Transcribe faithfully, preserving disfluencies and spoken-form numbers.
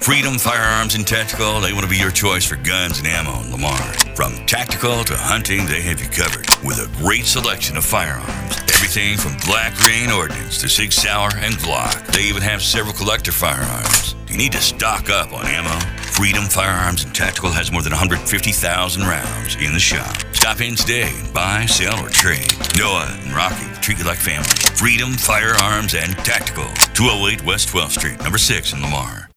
Freedom Firearms and Tactical, they want to be your choice for guns and ammo in Lamar. From tactical to hunting, they have you covered with a great selection of firearms. Everything from Black Rain Ordnance to Sig Sauer and Glock. They even have several collector firearms. You need to stock up on ammo. Freedom Firearms and Tactical has more than one hundred fifty thousand rounds in the shop. Stop in today and buy, sell, or trade. Noah and Rocky treat you like family. Freedom Firearms and Tactical, two oh eight West twelfth Street, number six in Lamar.